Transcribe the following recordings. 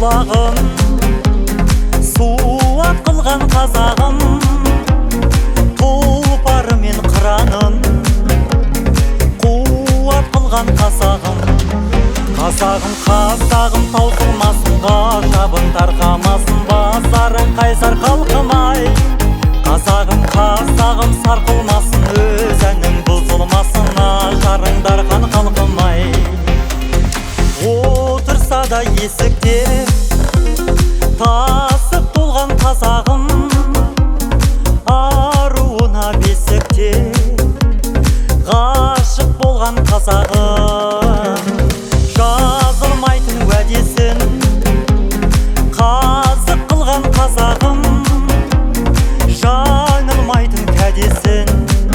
бұлағын суат қылған қазағым, тұлпары мен қыранын қуат қылған қазағым. Қазағым, қазағым таусылмасын, ғажабын тарқамасын, базарың қайсар қалқымай. Қазағым, қазағым сарқылмасын, өз әнің бұзылмасын, ажарың дархан қалқымай. Отырса да есікте тасып толған қазағым, аруына бесікте ғашық болған қазағым. Жазылмайтын уәдесін қазық қылған қазағым, жаңылмайтын кәдесін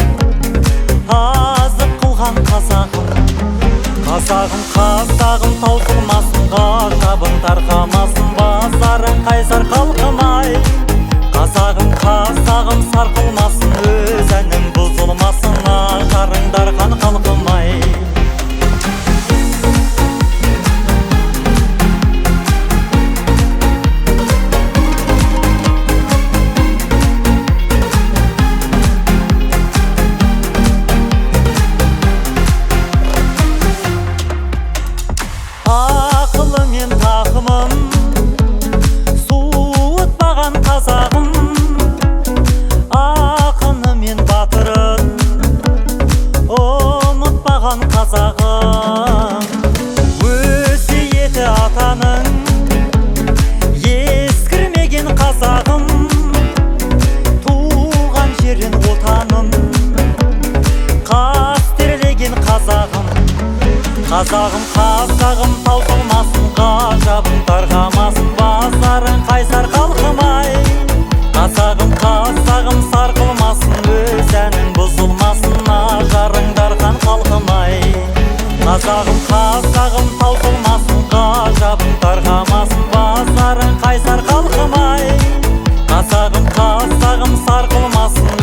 азық қылған қазағым. Қазағым, қазағым таусылмасын, ғажабын тарқамасын, базарың қайсар қалқымай. Қазағым, қазағым сарқылмасын, өз әнің бұзылмасын, ажарың дархан қалқымай. Ақылы мен тақымын суытпаған қазағым, ақыны мен батырын ұмытпаған қазағым. Өсиеті атаның ескірмеген қазағым, туған жерін отанын қастерлеген қазағым. Қазағым, қазағым таусылмасын, ғажабын тарқамасын, базарың қайсар қалқымай. Қазағым, қазағым сарқылмасын, өз әнің бұзылмасын, ажарың дархан қалқымай. Қазағым, қазағым таусылмасын, ғажабын тарқамасын, базарың қайсар қалқымай. Қазағым, қазағым сарқылмасын,